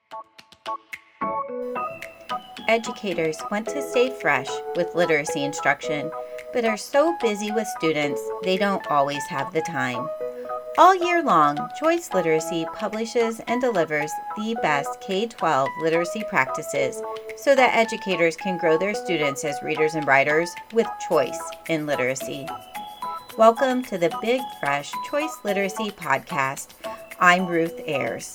Educators want to stay fresh with literacy instruction, but are so busy with students they don't always have the time. All year long, Choice Literacy publishes and delivers the best K-12 literacy practices so that educators can grow their students as readers and writers with choice in literacy. Welcome to the Big Fresh Choice Literacy Podcast. I'm Ruth Ayers.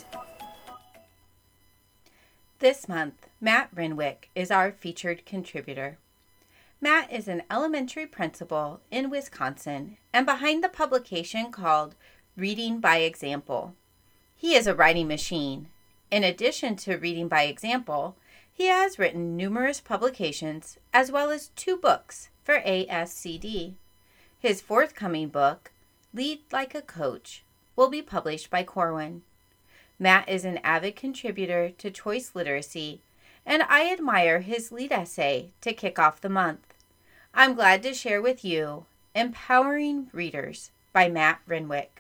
This month, Matt Renwick is our featured contributor. Matt is an elementary principal in Wisconsin and behind the publication called Reading by Example. He is a writing machine. In addition to Reading by Example, he has written numerous publications as well as 2 books for ASCD. His forthcoming book, Lead Like a Coach, will be published by Corwin. Matt is an avid contributor to Choice Literacy, and I admire his lead essay to kick off the month. I'm glad to share with you Empowering Readers by Matt Renwick.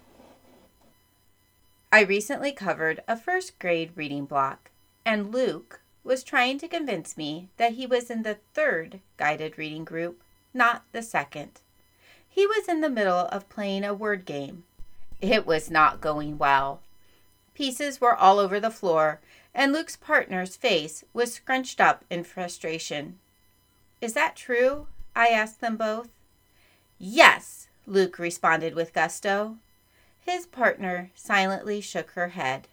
I recently covered a first grade reading block, and Luke was trying to convince me that he was in the 3rd guided reading group, not the 2nd. He was in the middle of playing a word game. It was not going well. Pieces were all over the floor, and Luke's partner's face was scrunched up in frustration. "Is that true?" I asked them both. "Yes," Luke responded with gusto. His partner silently shook her head.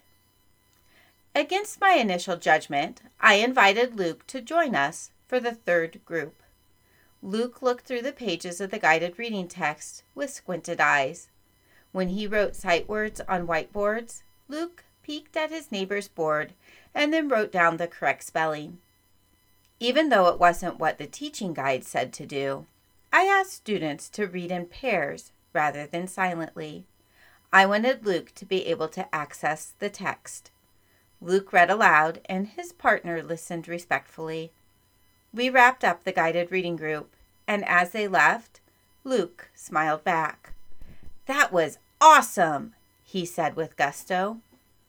Against my initial judgment, I invited Luke to join us for the 3rd group. Luke looked through the pages of the guided reading text with squinted eyes. When he wrote sight words on whiteboards, Luke peeked at his neighbor's board and then wrote down the correct spelling. Even though it wasn't what the teaching guide said to do, I asked students to read in pairs rather than silently. I wanted Luke to be able to access the text. Luke read aloud and his partner listened respectfully. We wrapped up the guided reading group, and as they left, Luke smiled back. "That was awesome," he said with gusto.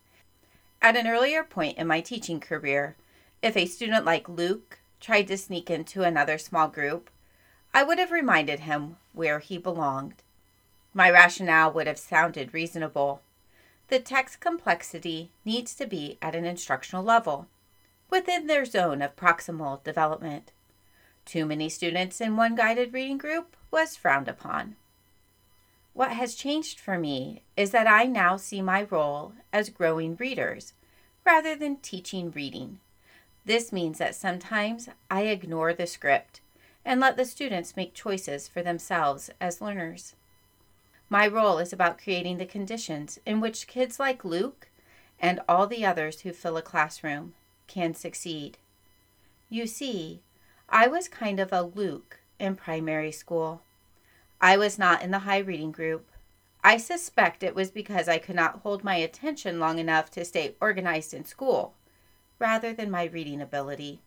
At an earlier point in my teaching career, if a student like Luke tried to sneak into another small group, I would have reminded him where he belonged. My rationale would have sounded reasonable. The text complexity needs to be at an instructional level, within their zone of proximal development. Too many students in one guided reading group was frowned upon. What has changed for me is that I now see my role as growing readers rather than teaching reading. This means that sometimes I ignore the script and let the students make choices for themselves as learners. My role is about creating the conditions in which kids like Luke and all the others who fill a classroom can succeed. You see, I was kind of a Luke in primary school. I was not in the high reading group. I suspect it was because I could not hold my attention long enough to stay organized in school, rather than my reading ability.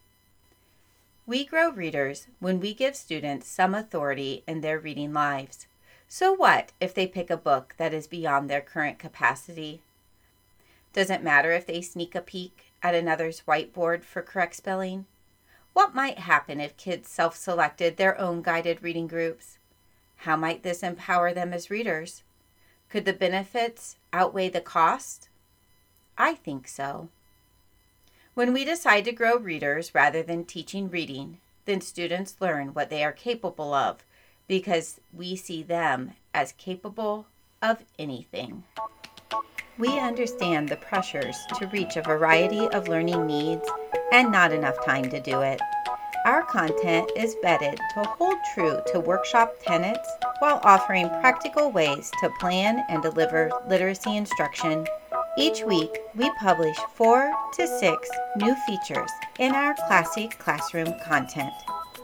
We grow readers when we give students some authority in their reading lives. So what if they pick a book that is beyond their current capacity? Does it matter if they sneak a peek at another's whiteboard for correct spelling? What might happen if kids self-selected their own guided reading groups? How might this empower them as readers? Could the benefits outweigh the cost? I think so. When we decide to grow readers rather than teaching reading, then students learn what they are capable of because we see them as capable of anything. We understand the pressures to reach a variety of learning needs and not enough time to do it. Our content is vetted to hold true to workshop tenets while offering practical ways to plan and deliver literacy instruction. Each week, we publish 4 to 6 new features in our classic classroom content.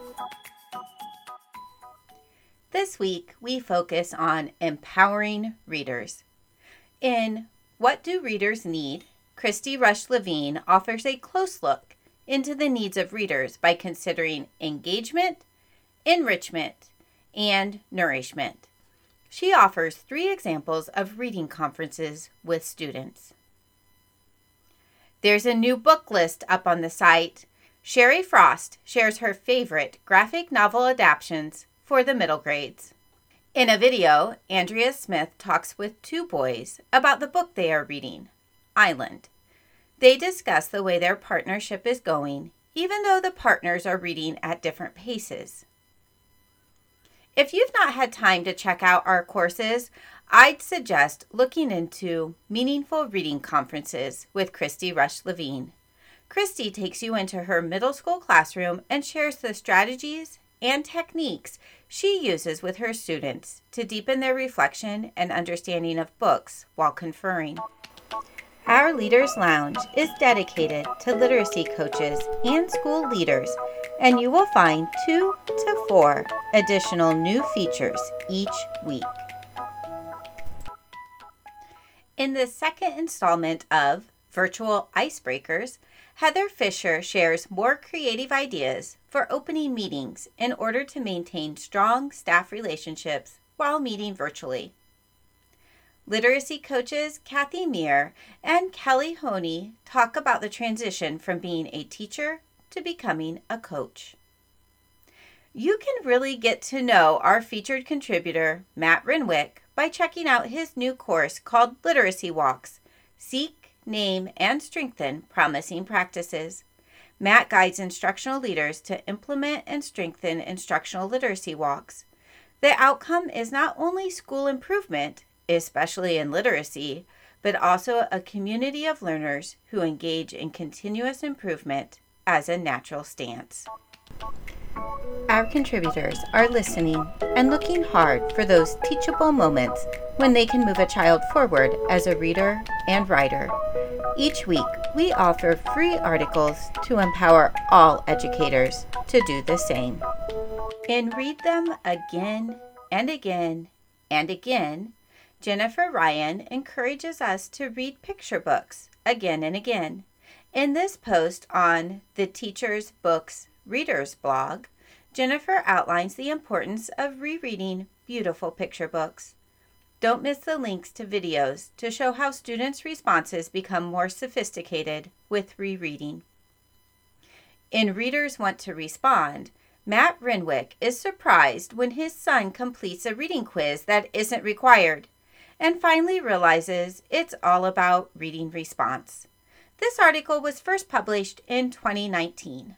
This week, we focus on empowering readers. In What Do Readers Need?, Christy Rush Levine offers a close look into the needs of readers by considering engagement, enrichment, and nourishment. She offers 3 examples of reading conferences with students. There's a new book list up on the site. Sherry Frost shares her favorite graphic novel adaptations for the middle grades. In a video, Andrea Smith talks with two boys about the book they are reading, Island. They discuss the way their partnership is going, even though the partners are reading at different paces. If you've not had time to check out our courses, I'd suggest looking into Meaningful Reading Conferences with Christy Rush Levine. Christy takes you into her middle school classroom and shares the strategies and techniques she uses with her students to deepen their reflection and understanding of books while conferring. Our Leaders Lounge is dedicated to literacy coaches and school leaders, and you will find 2 to 4 additional new features each week. In the second installment of Virtual Icebreakers, Heather Fisher shares more creative ideas for opening meetings in order to maintain strong staff relationships while meeting virtually. Literacy coaches Kathy Meir and Kelly Honey talk about the transition from being a teacher to becoming a coach. You can really get to know our featured contributor, Matt Renwick, by checking out his new course called Literacy Walks, Seek, Name, and Strengthen Promising Practices. Matt guides instructional leaders to implement and strengthen instructional literacy walks. The outcome is not only school improvement, especially in literacy, but also a community of learners who engage in continuous improvement as a natural stance. Our contributors are listening and looking hard for those teachable moments when they can move a child forward as a reader and writer. Each week, we offer free articles to empower all educators to do the same. In Read Them Again and Again and Again, Jennifer Ryan encourages us to read picture books again and again. In this post on the Teacher's Books Readers blog, Jennifer outlines the importance of rereading beautiful picture books. Don't miss the links to videos to show how students' responses become more sophisticated with rereading. In Readers Want to Respond, Matt Renwick is surprised when his son completes a reading quiz that isn't required, and finally realizes it's all about reading response. This article was first published in 2019.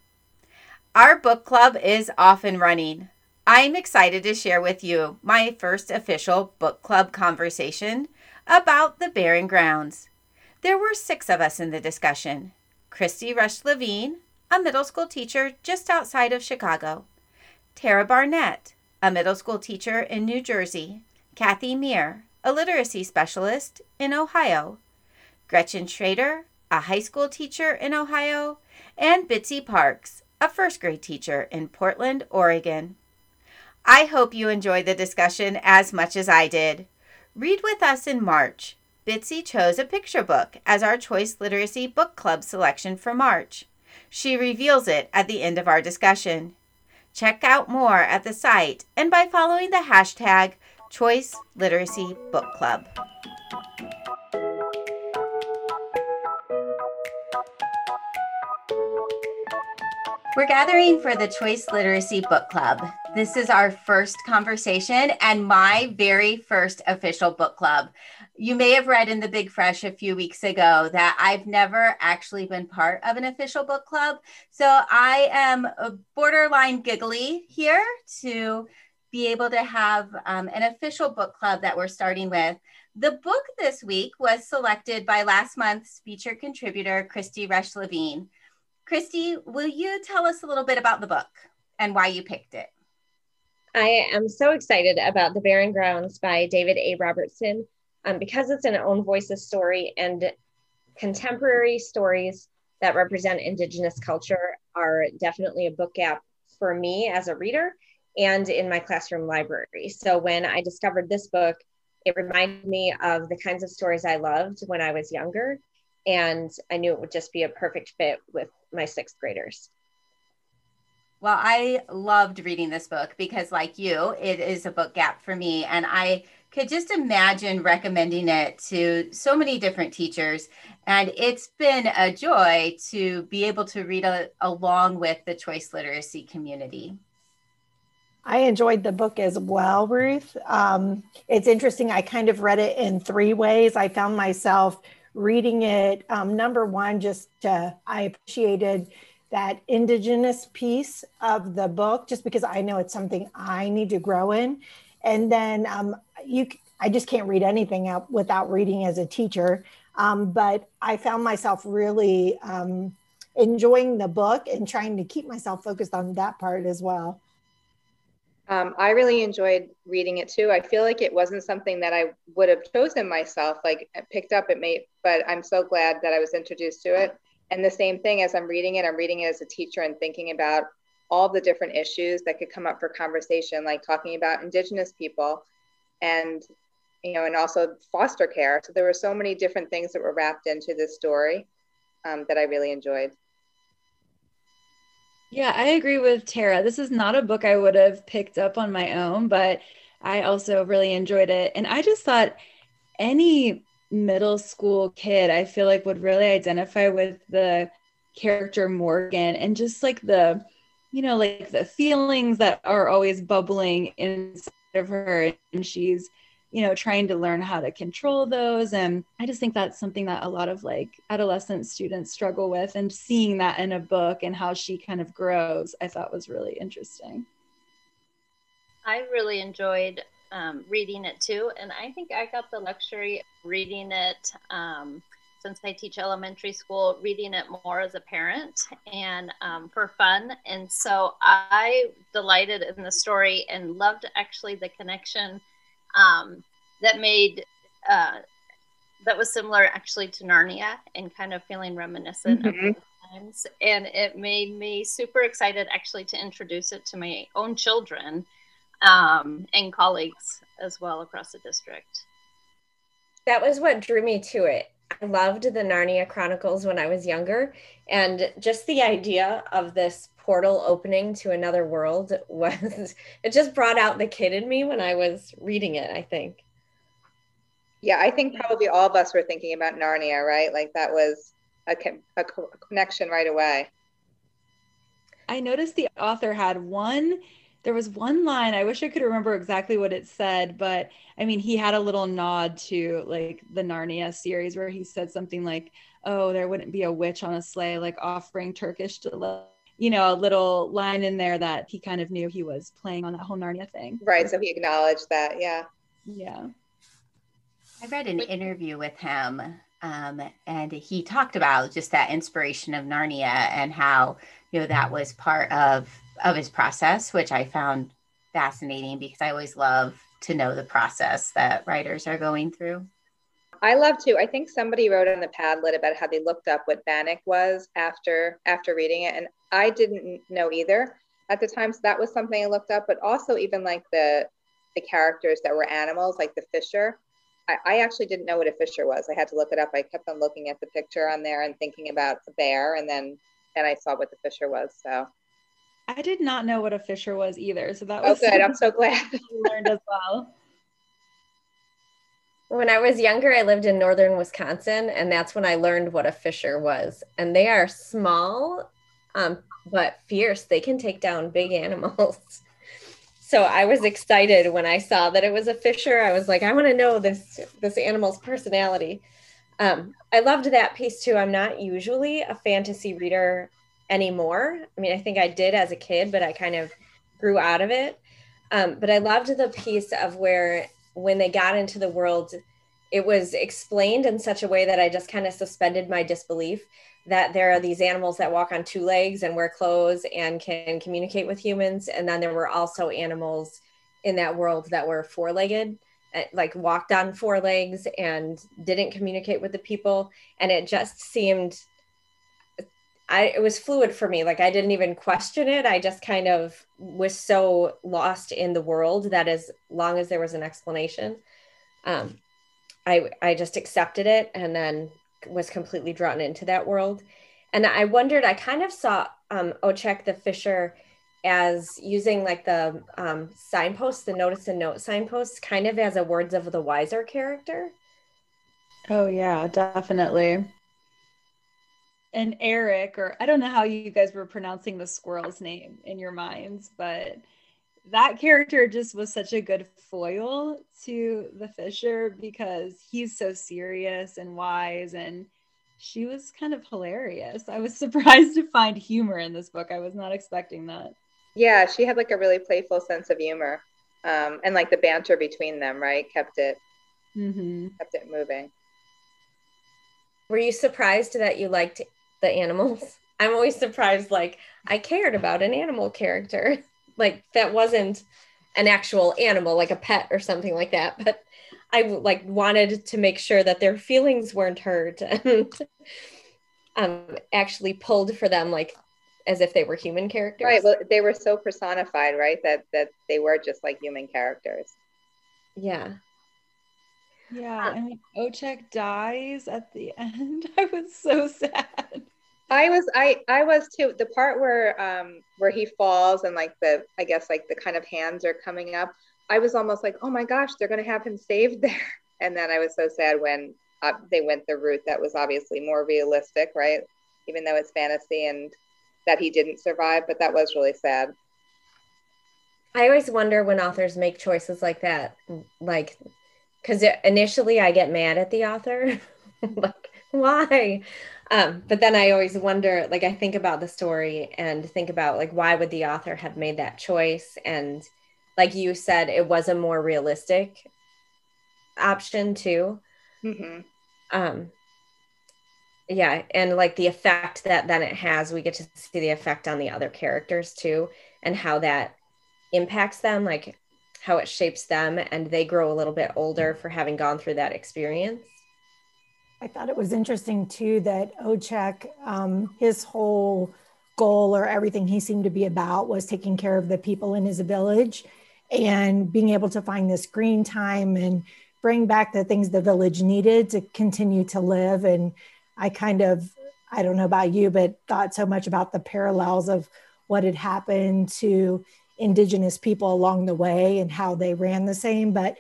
Our book club is off and running. I'm excited to share with you my first official book club conversation about the Barren Grounds. There were 6 of us in the discussion. Christy Rush Levine, a middle school teacher just outside of Chicago. Tara Barnett, a middle school teacher in New Jersey. Kathy Meir, a literacy specialist in Ohio. Gretchen Schrader, a high school teacher in Ohio. And Bitsy Parks, a first grade teacher in Portland, Oregon. I hope you enjoyed the discussion as much as I did. Read with us in March. Bitsy chose a picture book as our Choice Literacy Book Club selection for March. She reveals it at the end of our discussion. Check out more at the site and by following the hashtag Choice Literacy Book Club. We're gathering for the Choice Literacy Book Club. This is our first conversation and my very first official book club. You may have read in the Big Fresh a few weeks ago that I've never actually been part of an official book club. So I am borderline giggly here to be able to have an official book club that we're starting with. The book this week was selected by last month's featured contributor, Christy Rush Levine. Christy, will you tell us a little bit about the book and why you picked it? I am so excited about The Barren Grounds by David A. Robertson because it's an own voices story, and contemporary stories that represent Indigenous culture are definitely a book gap for me as a reader and in my classroom library. So when I discovered this book, it reminded me of the kinds of stories I loved when I was younger, and I knew it would just be a perfect fit with my 6th graders. Well, I loved reading this book because, like you, it is a book gap for me. And I could just imagine recommending it to so many different teachers. And it's been a joy to be able to read along with the choice literacy community. I enjoyed the book as well, Ruth. It's interesting. I kind of read it in three ways. I found myself reading it. Number one, I appreciated that Indigenous piece of the book, just because I know it's something I need to grow in. And then I just can't read anything out without reading as a teacher. But I found myself really enjoying the book and trying to keep myself focused on that part as well. I really enjoyed reading it too. I feel like it wasn't something that I would have chosen myself, like picked up but I'm so glad that I was introduced to it. And the same thing, as I'm reading it as a teacher and thinking about all the different issues that could come up for conversation, like talking about Indigenous people and, and also foster care. So there were so many different things that were wrapped into this story that I really enjoyed. Yeah, I agree with Tara. This is not a book I would have picked up on my own, but I also really enjoyed it. And I just thought any middle school kid, I feel like, would really identify with the character Morgan, and just like the feelings that are always bubbling inside of her. And she's, trying to learn how to control those. And I just think that's something that a lot of like adolescent students struggle with, and seeing that in a book and how she kind of grows, I thought was really interesting. I really enjoyed reading it too. And I think I got the luxury of reading it since I teach elementary school, reading it more as a parent and for fun. And so I delighted in the story and loved actually the connection that was similar actually to Narnia, and kind of feeling reminiscent of those times. And it made me super excited actually to introduce it to my own children and colleagues as well across the district. That was what drew me to it. I loved the Narnia Chronicles when I was younger, and just the idea of this portal opening to another world it just brought out the kid in me when I was reading it, I think. Yeah, I think probably all of us were thinking about Narnia, right? Like that was a connection right away. I noticed the author had there was one line, I wish I could remember exactly what it said, but I mean, he had a little nod to like the Narnia series where he said something like, oh, there wouldn't be a witch on a sleigh, like offering Turkish delight. A little line in there that he kind of knew he was playing on that whole Narnia thing. Right, so he acknowledged that, yeah. Yeah. I read an interview with him, and he talked about just that inspiration of Narnia and how, that was part of his process, which I found fascinating because I always love to know the process that writers are going through. I love to. I think somebody wrote on the Padlet about how they looked up what Bannock was after reading it. And I didn't know either at the time. So that was something I looked up, but also even like the characters that were animals, like the fisher. I actually didn't know what a fisher was. I had to look it up. I kept on looking at the picture on there and thinking about a bear. And then I saw what the fisher was. So I did not know what a fisher was either. So that was good. I'm so glad. I learned as well. When I was younger, I lived in northern Wisconsin, and that's when I learned what a fisher was. And they are small, but fierce. They can take down big animals. So I was excited when I saw that it was a fisher. I was like, I want to know this animal's personality. I loved that piece too. I'm not usually a fantasy reader anymore. I mean, I think I did as a kid, but I kind of grew out of it. But I loved the piece of where when they got into the world, it was explained in such a way that I just kind of suspended my disbelief that there are these animals that walk on two legs and wear clothes and can communicate with humans. And then there were also animals in that world that were four-legged, like walked on four legs and didn't communicate with the people. And it just seemed, it was fluid for me. Like I didn't even question it. I just kind of was so lost in the world that as long as there was an explanation, I just accepted it and then was completely drawn into that world. And I wondered, I kind of saw Oczek the fisher as using like the signposts, the notice and note signposts, kind of as a words of the wiser character. Oh yeah, definitely. And Eric, or I don't know how you guys were pronouncing the squirrel's name in your minds, but that character just was such a good foil to the Fisher because he's so serious and wise, and she was kind of hilarious. I was surprised to find humor in this book. I was not expecting that. Yeah, she had like a really playful sense of humor, and like the banter between them, right, kept it moving. Were you surprised that you liked the animals? I'm always surprised, like, I cared about an animal character. Like, that wasn't an actual animal, like a pet or something like that. But I like wanted to make sure that their feelings weren't hurt and actually pulled for them, like, as if they were human characters. Right. Well, they were so personified, right, that they were just like human characters. Yeah. Yeah, and when Ochek dies at the end, I was so sad. I was too. The part where he falls and like I guess like the kind of hands are coming up, I was almost like, oh my gosh, they're gonna have him saved there. And then I was so sad when they went the route that was obviously more realistic, right? Even though it's fantasy and that he didn't survive, but that was really sad. I always wonder when authors make choices like that, like, because initially I get mad at the author, like, why? But then I always wonder, like, I think about the story and think about, like, why would the author have made that choice? And like you said, it was a more realistic option too. Yeah, and like the effect that then it has, we get to see the effect on the other characters too, and how that impacts them, like how it shapes them, and they grow a little bit older for having gone through that experience. I thought it was interesting too that Ochek, his whole goal or everything he seemed to be about was taking care of the people in his village and being able to find this green time and bring back the things the village needed to continue to live. And I don't know about you, but thought so much about the parallels of what had happened to Indigenous people along the way and how they ran the same. But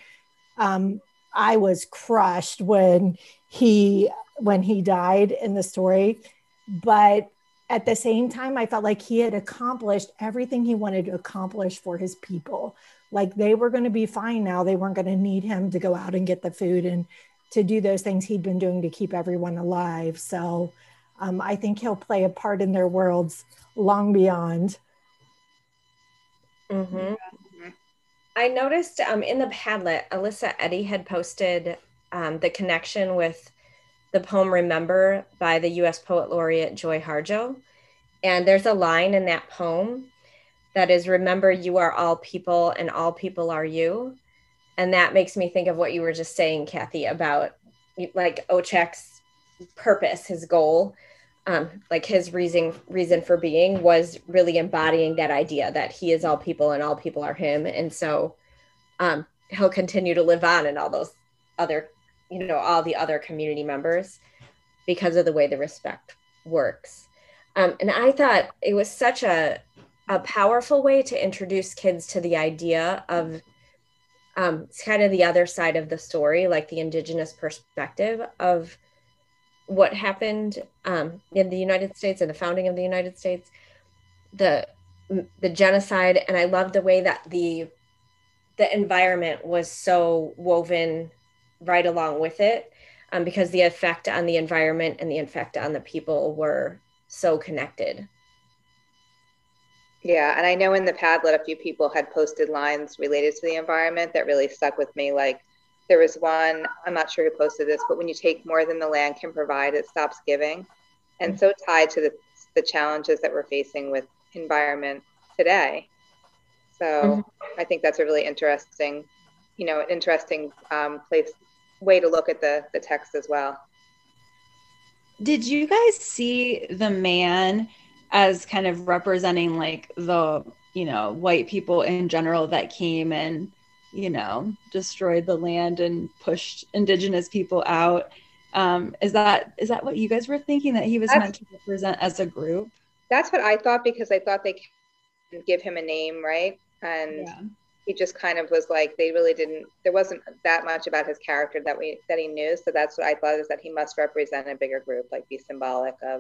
I was crushed when he died in the story. But at the same time, I felt like he had accomplished everything he wanted to accomplish for his people. Like they were going to be fine now. They weren't going to need him to go out and get the food and to do those things he'd been doing to keep everyone alive. So I think he'll play a part in their worlds long beyond. Mm-hmm. I noticed in the Padlet, Alyssa Eddy had posted the connection with the poem Remember by the U.S. Poet Laureate Joy Harjo. And there's a line in that poem that is, remember, you are all people and all people are you. And that makes me think of what you were just saying, Kathy, about like Ochek's purpose, his goal, like his reason for being was really embodying that idea that he is all people and all people are him. And so he'll continue to live on in all those other, all the other community members because of the way the respect works. And I thought it was such a powerful way to introduce kids to the idea of it's kind of the other side of the story, like the Indigenous perspective of what happened in the United States and the founding of the United States, the genocide. And I love the way that the environment was so woven right along with it, because the effect on the environment and the effect on the people were so connected. Yeah, and I know in the Padlet, a few people had posted lines related to the environment that really stuck with me. Like there was one, I'm not sure who posted this, but when you take more than the land can provide, it stops giving. And so tied to the challenges that we're facing with environment today. So I think that's a really interesting, way to look at the text as well. Did you guys see the man as kind of representing like the, white people in general that came and, destroyed the land and pushed Indigenous people out? Is that what you guys were thinking, that he was meant to represent as a group? That's what I thought, because I thought they didn't give him a name, right? And Yeah. he just kind of was like, they really didn't, there wasn't that much about his character that he knew. So that's what I thought, is that he must represent a bigger group, like be symbolic of.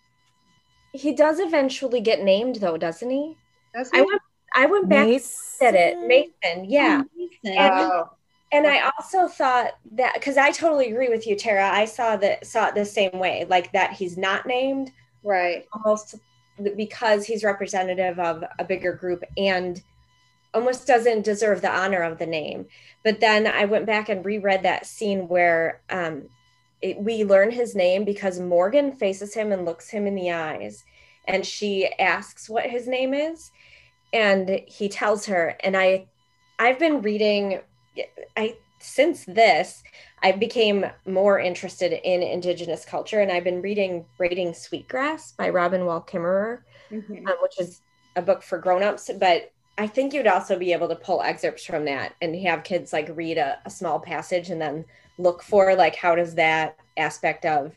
He does eventually get named though, doesn't he? Does he? I went back and said it. Mason, yeah. Mason. And I also thought that, because I totally agree with you, Tara. I saw it the same way, like that he's not named, right? Almost because he's representative of a bigger group and almost doesn't deserve the honor of the name. But then I went back and reread that scene where we learn his name because Morgan faces him and looks him in the eyes, and she asks what his name is, and he tells her. And I've been reading. Since this, I became more interested in Indigenous culture, and I've been reading Braiding Sweetgrass by Robin Wall Kimmerer, which is a book for grown-ups. But I think you'd also be able to pull excerpts from that and have kids like read a small passage and then look for like, how does that aspect of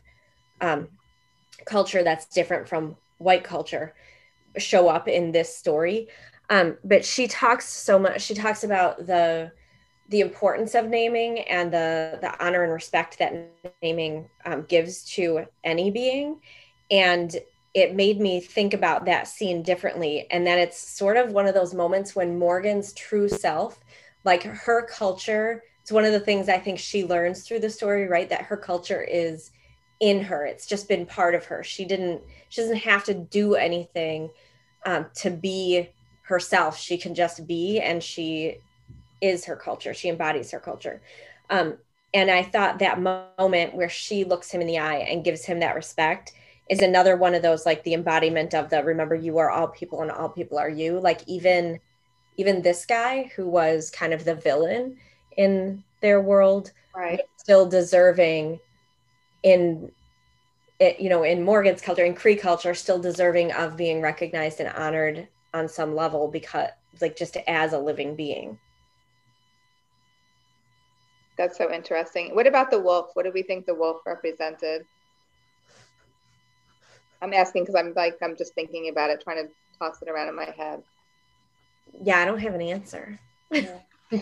culture that's different from white culture show up in this story. But she talks so much. She talks about the importance of naming and the honor and respect that naming gives to any being. And it made me think about that scene differently. And then it's sort of one of those moments when Morgan's true self, like her culture, it's one of the things I think she learns through the story, right? That her culture is in her. It's just been part of her. She doesn't have to do anything to be herself. She can just be, and she is her culture. She embodies her culture. And I thought that moment where she looks him in the eye and gives him that respect is another one of those, like the embodiment of the, remember, you are all people and all people are you. Like even this guy who was kind of the villain in their world, right, still deserving in Morgan's culture, in Cree culture, still deserving of being recognized and honored on some level, because like just as a living being. That's so interesting. What about the wolf? What do we think the wolf represented? I'm asking because I'm just thinking about it, trying to toss it around in my head. Yeah, I don't have an answer. Yeah.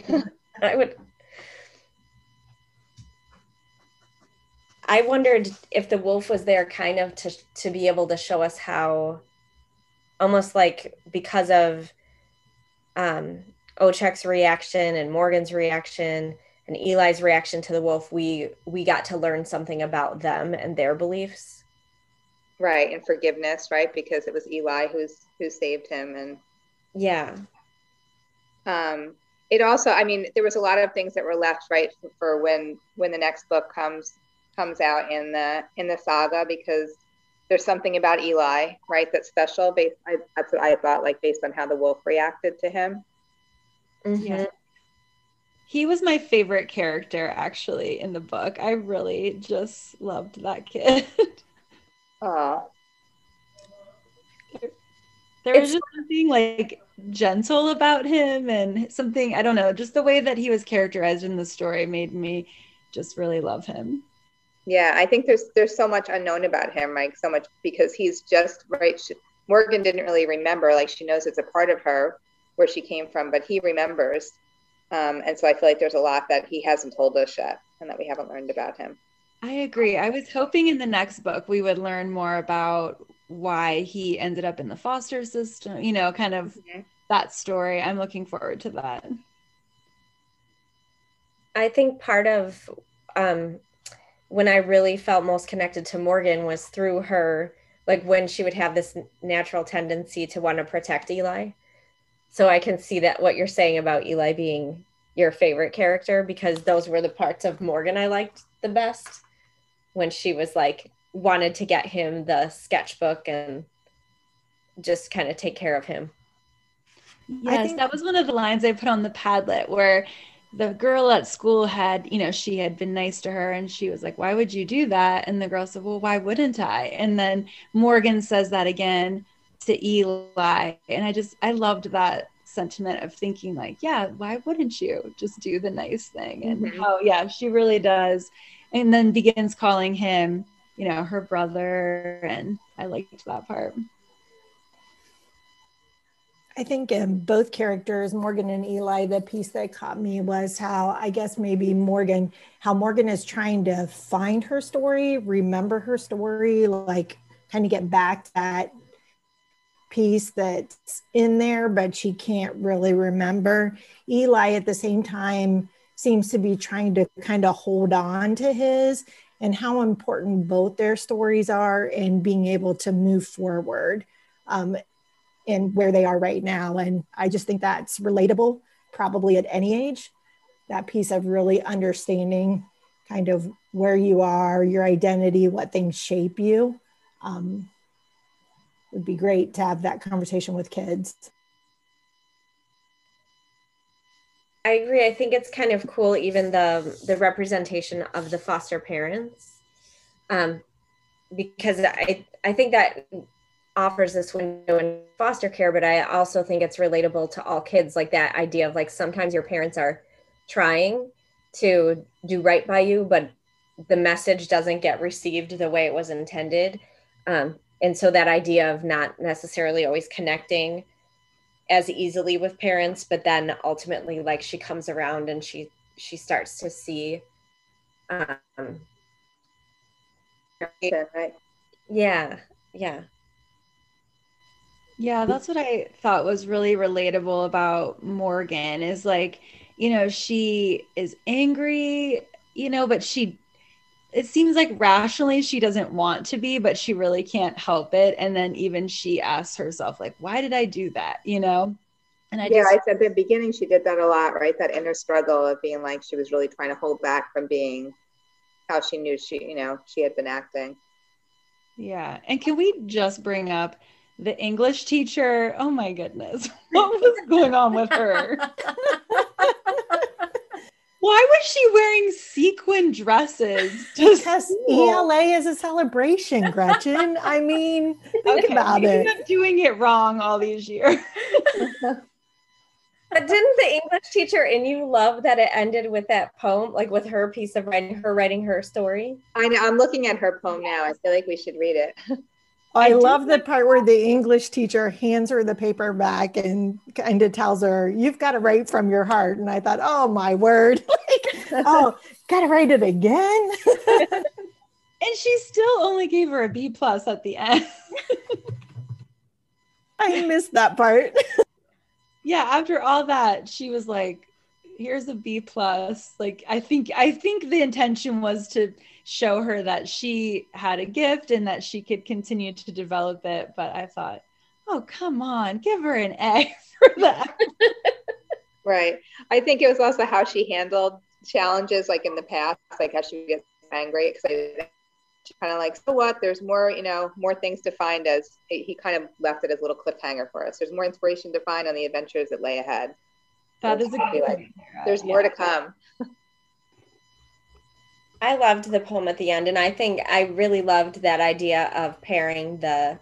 I wondered if the wolf was there kind of to be able to show us how, almost like because of Oczek's reaction and Morgan's reaction and Eli's reaction to the wolf, we got to learn something about them and their beliefs. Right, and forgiveness, right? Because it was Eli who saved him, and yeah. It also, I mean, there was a lot of things that were left, right, for when the next book comes out in the saga, because there's something about Eli, right, that's special. That's what I thought, like based on how the wolf reacted to him. Mm-hmm. Yeah. He was my favorite character, actually, in the book. I really just loved that kid. Oh. There was just something like gentle about him, and something, I don't know, just the way that he was characterized in the story made me just really love him. Yeah, I think there's so much unknown about him, like so much, because he's just right. Morgan didn't really remember, like she knows it's a part of her where she came from, but he remembers. And so I feel like there's a lot that he hasn't told us yet and that we haven't learned about him. I agree. I was hoping in the next book we would learn more about why he ended up in the foster system, kind of that story. I'm looking forward to that. I think part of when I really felt most connected to Morgan was through her, like when she would have this natural tendency to want to protect Eli. So I can see that what you're saying about Eli being your favorite character, because those were the parts of Morgan I liked the best, when she was like, wanted to get him the sketchbook and just kind of take care of him. Yes, that was one of the lines I put on the Padlet, where the girl at school had, she had been nice to her and she was like, why would you do that? And the girl said, well, why wouldn't I? And then Morgan says that again to Eli. And I loved that sentiment of thinking like, yeah, why wouldn't you just do the nice thing? And how, yeah, she really does. And then begins calling him, her brother. And I liked that part. I think in both characters, Morgan and Eli, the piece that caught me was how I guess maybe Morgan is trying to find her story, remember her story, like kind of get back to that piece that's in there, but she can't really remember. Eli at the same time seems to be trying to kind of hold on to his, and how important both their stories are in being able to move forward. In where they are right now. And I just think that's relatable, probably at any age, that piece of really understanding kind of where you are, your identity, what things shape you. Would be great to have that conversation with kids. I agree. I think it's kind of cool, even the representation of the foster parents, because I think that offers this window in foster care, but I also think it's relatable to all kids, like that idea of like sometimes your parents are trying to do right by you, but the message doesn't get received the way it was intended. And so that idea of not necessarily always connecting as easily with parents, but then ultimately like she comes around and she starts to see Right. yeah. Yeah, that's what I thought was really relatable about Morgan is like, she is angry, but it seems like rationally she doesn't want to be, but she really can't help it. And then even she asks herself, like, why did I do that? And I said at the beginning, she did that a lot, right? That inner struggle of being like, she was really trying to hold back from being how she knew she had been acting. Yeah. And can we just bring up the English teacher? Oh my goodness. What was going on with her? Why was she wearing sequin dresses? Because ELA is a celebration, Gretchen. I mean, think about it. I'm doing it wrong all these years. But didn't the English teacher and you love that it ended with that poem, like with her piece of writing her story? I know. I'm looking at her poem now. I feel like we should read it. I love the part where the English teacher hands her the paper back and kind of tells her, you've got to write from your heart. And I thought, oh my word, got to write it again. And she still only gave her a B+ at the end. I missed that part. Yeah, after all that, she was like, here's a B+. Like, I think the intention was to show her that she had a gift and that she could continue to develop it. But I thought, oh, come on, give her an A for that. Right. I think it was also how she handled challenges, like in the past, like how she gets angry. Because she kind of like, so what? There's more, more things to find. As he kind of left it as a little cliffhanger for us. There's more inspiration to find on the adventures that lay ahead. That is a good like, there's more to come. I loved the poem at the end, and I think I really loved that idea of pairing the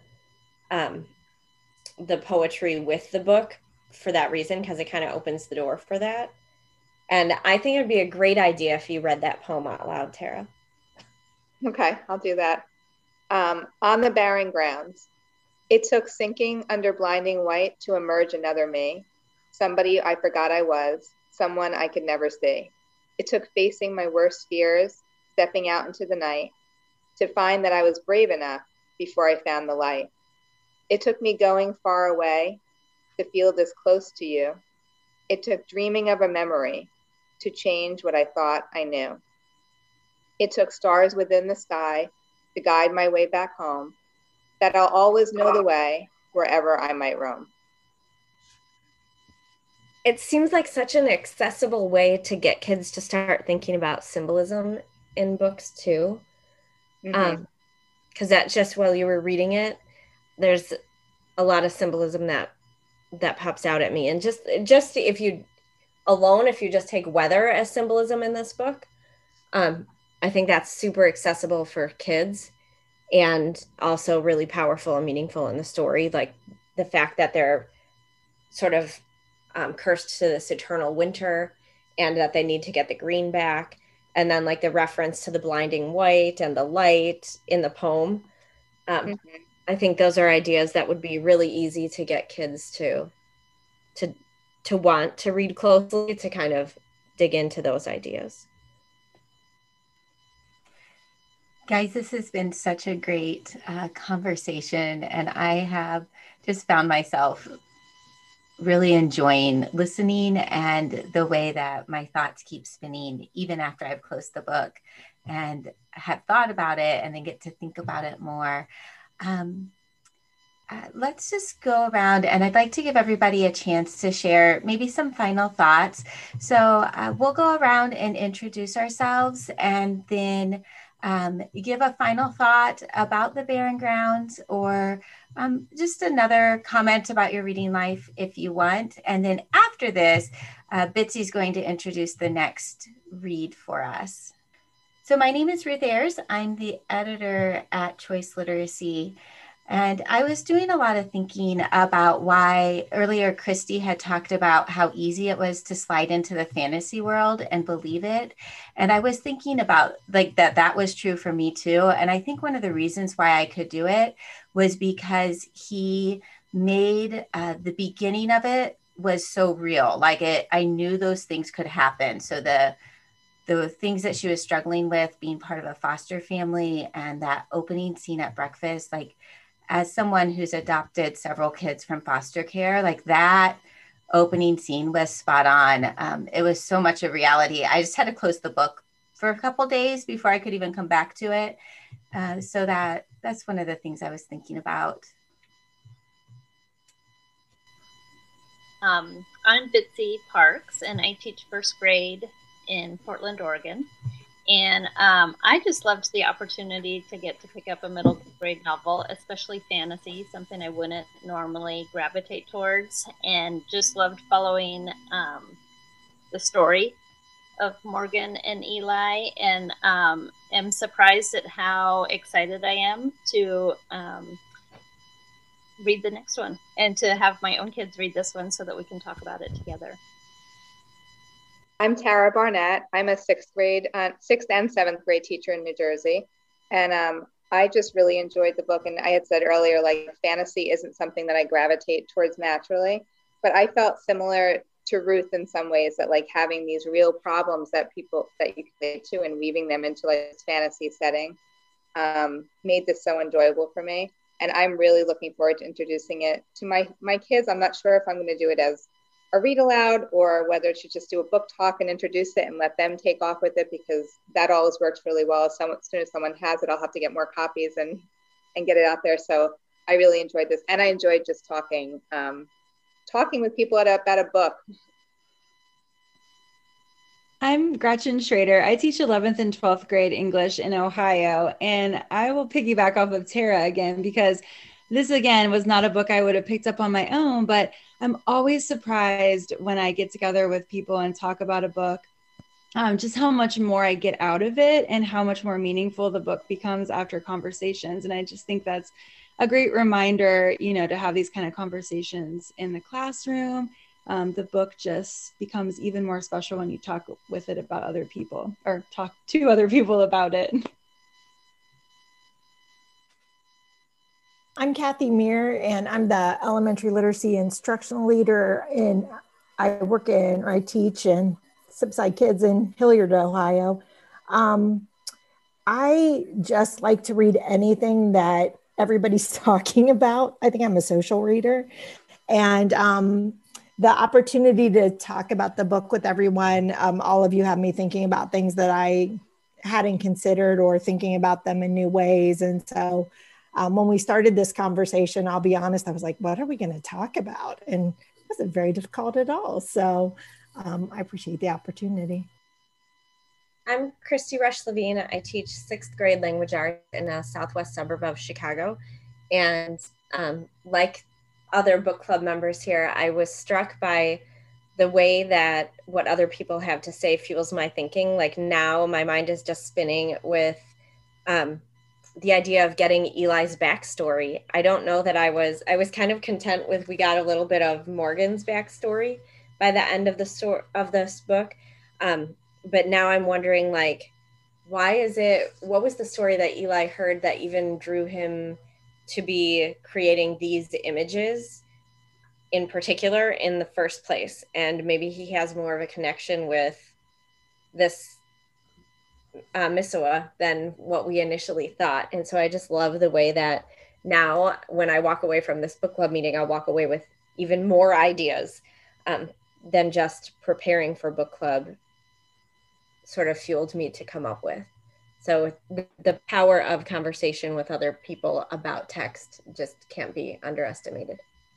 poetry with the book for that reason, because it kind of opens the door for that. And I think it'd be a great idea if you read that poem out loud, Tara. Okay, I'll do that. On the barren grounds, it took sinking under blinding white to emerge another me, somebody I forgot I was, someone I could never see. It took facing my worst fears, stepping out into the night, to find that I was brave enough before I found the light. It took me going far away to feel this close to you. It took dreaming of a memory to change what I thought I knew. It took stars within the sky to guide my way back home, that I'll always know the way wherever I might roam. It seems like such an accessible way to get kids to start thinking about symbolism in books too. Because that just while you were reading it, there's a lot of symbolism that pops out at me. And just if you just take weather as symbolism in this book, I think that's super accessible for kids and also really powerful and meaningful in the story. Like the fact that they're sort of cursed to this eternal winter and that they need to get the green back. And then like the reference to the blinding white and the light in the poem. I think those are ideas that would be really easy to get kids to to want to read closely, to kind of dig into those ideas. Guys, this has been such a great conversation, and I have just found myself really enjoying listening and the way that my thoughts keep spinning even after I've closed the book and have thought about it and then get to think about it more. Let's just go around, and I'd like to give everybody a chance to share maybe some final thoughts. So we'll go around and introduce ourselves, and then give a final thought about the Barren Grounds, or just another comment about your reading life if you want. And then after this, Bitsy's going to introduce the next read for us. So my name is Ruth Ayers. I'm the editor at Choice Literacy. And I was doing a lot of thinking about why earlier Christy had talked about how easy it was to slide into the fantasy world and believe it. And I was thinking about like that was true for me too. And I think one of the reasons why I could do it was because he made the beginning of it was so real. Like I knew those things could happen. So the things that she was struggling with, being part of a foster family, and that opening scene at breakfast, like, as someone who's adopted several kids from foster care, like that opening scene was spot on. It was so much a reality. I just had to close the book for a couple days before I could even come back to it. So that's one of the things I was thinking about. I'm Bitsy Parks, and I teach first grade in Portland, Oregon. And I just loved the opportunity to get to pick up a middle grade novel, especially fantasy, something I wouldn't normally gravitate towards, and just loved following the story of Morgan and Eli, and am surprised at how excited I am to read the next one and to have my own kids read this one so that we can talk about it together. I'm Tara Barnett. I'm a sixth and seventh grade teacher in New Jersey. And I just really enjoyed the book. And I had said earlier, like, fantasy isn't something that I gravitate towards naturally, but I felt similar to Ruth in some ways, that like having these real problems that you can relate to and weaving them into like this fantasy setting made this so enjoyable for me. And I'm really looking forward to introducing it to my kids. I'm not sure if I'm going to do it as a read aloud or whether to just do a book talk and introduce it and let them take off with it, because that always works really well. As soon as someone has it, I'll have to get more copies and get it out there. So I really enjoyed this, and I enjoyed just talking with people about a book. I'm Gretchen Schrader. I teach 11th and 12th grade English in Ohio, and I will piggyback off of Tara again, because this again was not a book I would have picked up on my own, but I'm always surprised when I get together with people and talk about a book, just how much more I get out of it and how much more meaningful the book becomes after conversations. And I just think that's a great reminder, to have these kind of conversations in the classroom. The book just becomes even more special when you talk with it about other people, or talk to other people about it. I'm Kathy Meir, and I'm the elementary literacy instructional leader. I teach in Subside Kids in Hilliard, Ohio. I just like to read anything that everybody's talking about. I think I'm a social reader. And the opportunity to talk about the book with everyone, all of you have me thinking about things that I hadn't considered or thinking about them in new ways. And so when we started this conversation, I'll be honest, I was like, what are we going to talk about? And it wasn't very difficult at all. So I appreciate the opportunity. I'm Christy Rush Levine. I teach sixth grade language arts in a southwest suburb of Chicago. And like other book club members here, I was struck by the way that what other people have to say fuels my thinking. Like now my mind is just spinning with the idea of getting Eli's backstory. I don't know that I was kind of content with, we got a little bit of Morgan's backstory by the end of this book. But now I'm wondering, like, what was the story that Eli heard that even drew him to be creating these images? in particular in the first place. And maybe he has more of a connection with this Misawa than what we initially thought. And so I just love the way that now when I walk away from this book club meeting, I'll walk away with even more ideas than just preparing for book club sort of fueled me to come up with. So the power of conversation with other people about text just can't be underestimated.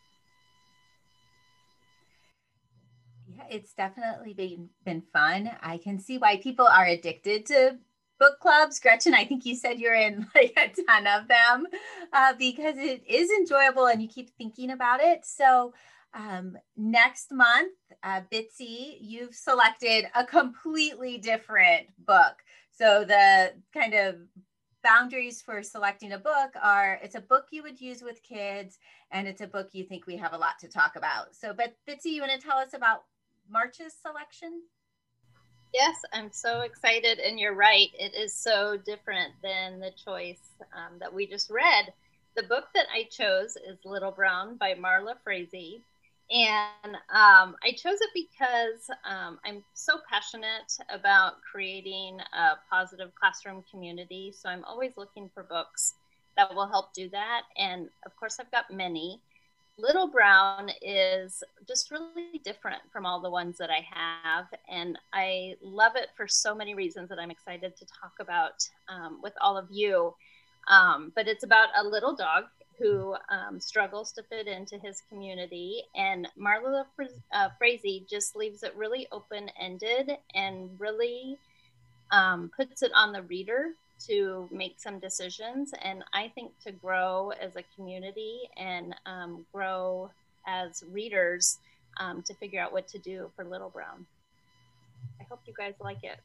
Yeah, it's definitely been fun. I can see why people are addicted to book clubs. Gretchen, I think you said you're in like a ton of them because it is enjoyable and you keep thinking about it. So next month, Bitsy, you've selected a completely different book. So the kind of boundaries for selecting a book are, it's a book you would use with kids, and it's a book you think we have a lot to talk about. So, but Bitsy, you want to tell us about March's selection? Yes, I'm so excited, and you're right. It is so different than the choice that we just read. The book that I chose is Little Brown by Marla Frazee. And I chose it because I'm so passionate about creating a positive classroom community. So I'm always looking for books that will help do that. And of course, I've got many. Little Brown is just really different from all the ones that I have. And I love it for so many reasons that I'm excited to talk about with all of you. But it's about a little dog who struggles to fit into his community. And Marla Frazee just leaves it really open-ended and really puts it on the reader to make some decisions. And I think to grow as a community and grow as readers to figure out what to do for Little Brown. I hope you guys like it.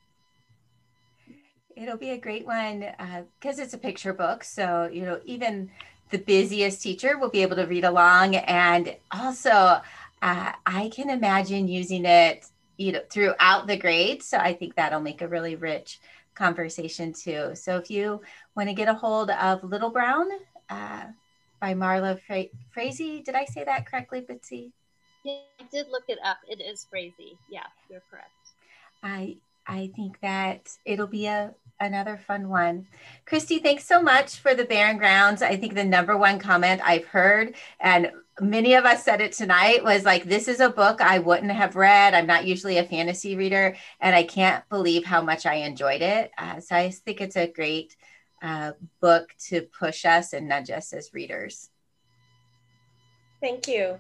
It'll be a great one because it's a picture book. So, you know, even the busiest teacher will be able to read along. And also, I can imagine using it, you know, throughout the grade. So I think that'll make a really rich conversation too. So if you want to get a hold of Little Brown by Marla Frazee, did I say that correctly, Bitsy? Yeah, I did look it up. It is Frazee. Yeah, you're correct. I think that it'll be another fun one. Christy, thanks so much for the Barren Grounds. I think the number one comment I've heard, and many of us said it tonight, was like, this is a book I wouldn't have read. I'm not usually a fantasy reader, and I can't believe how much I enjoyed it. So I think it's a great book to push us and nudge us as readers. Thank you.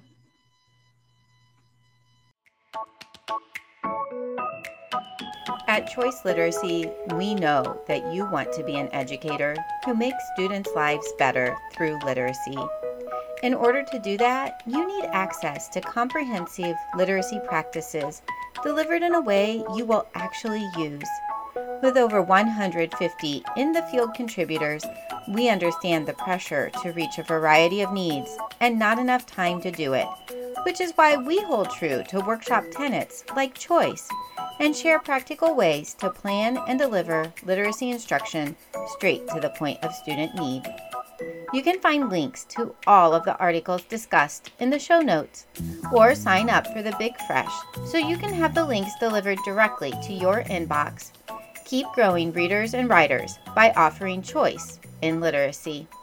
At Choice Literacy, we know that you want to be an educator who makes students' lives better through literacy. In order to do that, you need access to comprehensive literacy practices delivered in a way you will actually use. With over 150 in-the-field contributors, we understand the pressure to reach a variety of needs and not enough time to do it, which is why we hold true to workshop tenets like choice and share practical ways to plan and deliver literacy instruction straight to the point of student need. You can find links to all of the articles discussed in the show notes, or sign up for the Big Fresh so you can have the links delivered directly to your inbox. Keep growing readers and writers by offering choice in literacy.